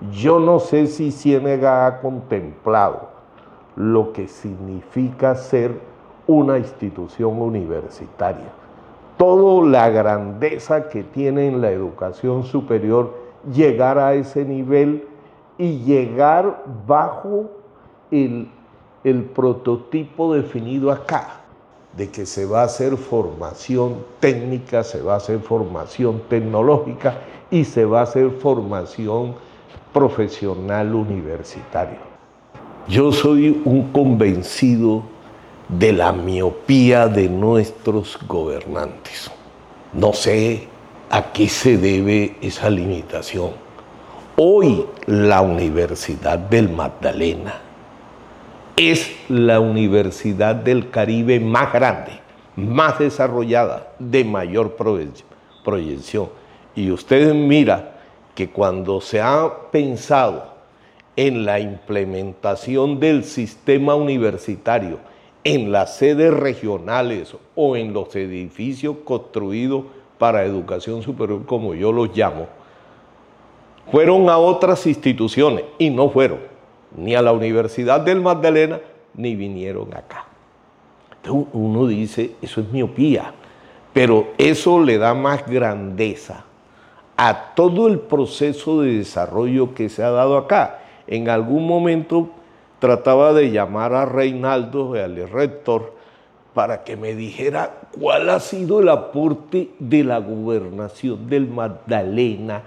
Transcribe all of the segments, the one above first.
Yo no sé si Ciénega ha contemplado lo que significa ser una institución universitaria. Toda la grandeza que tiene en la educación superior, llegar a ese nivel y llegar bajo el prototipo definido acá, de que se va a hacer formación técnica, se va a hacer formación tecnológica y se va a hacer formación profesional universitaria. Yo soy un convencido de la miopía de nuestros gobernantes. No sé a qué se debe esa limitación. Hoy la Universidad del Magdalena es la universidad del Caribe más grande, más desarrollada, de mayor proyección. Y ustedes miran que cuando se ha pensado en la implementación del sistema universitario en las sedes regionales o en los edificios construidos para educación superior, como yo los llamo, fueron a otras instituciones y no fueron ni a la Universidad del Magdalena ni vinieron acá. Entonces uno dice, eso es miopía, pero eso le da más grandeza a todo el proceso de desarrollo que se ha dado acá. En algún momento trataba de llamar a Reinaldo, al rector, para que me dijera cuál ha sido el aporte de la gobernación del Magdalena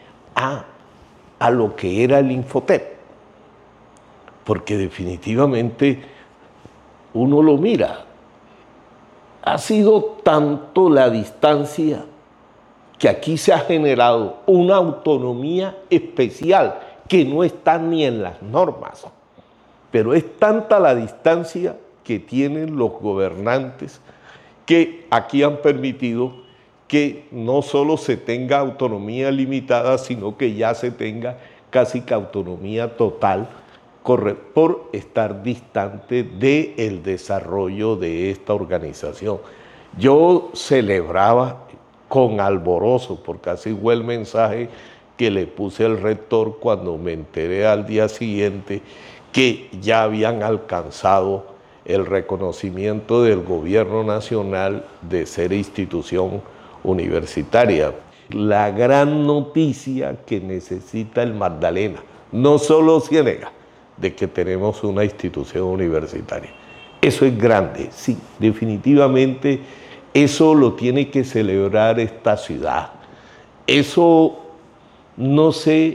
a lo que era el Infotep. Porque definitivamente uno lo mira. Ha sido tanto la distancia que aquí se ha generado una autonomía especial que no está ni en las normas, pero es tanta la distancia que tienen los gobernantes que aquí han permitido que no solo se tenga autonomía limitada, sino que ya se tenga casi que autonomía total por estar distante del desarrollo de esta organización. Yo celebraba con alborozo, porque así fue el mensaje que le puse al rector cuando me enteré al día siguiente que ya habían alcanzado el reconocimiento del gobierno nacional de ser institución universitaria. La gran noticia que necesita el Magdalena, no solo Ciénega, de que tenemos una institución universitaria. Eso es grande, sí, definitivamente eso lo tiene que celebrar esta ciudad. Eso no sé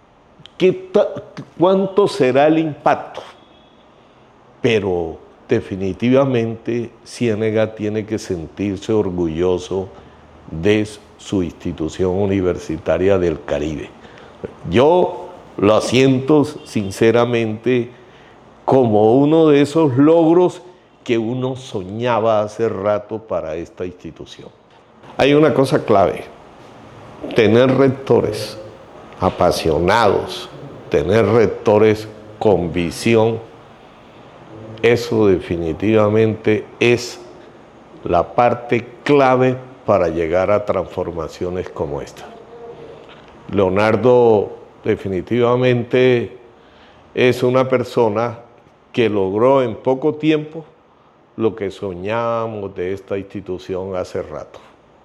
cuánto será el impacto, pero definitivamente Ciénega tiene que sentirse orgulloso de su institución universitaria del Caribe. Yo lo siento sinceramente como uno de esos logros que uno soñaba hace rato para esta institución. Hay una cosa clave: tener rectores apasionados, tener rectores con visión. Eso definitivamente es la parte clave para llegar a transformaciones como esta. Leonardo definitivamente es una persona que logró en poco tiempo lo que soñábamos de esta institución hace rato.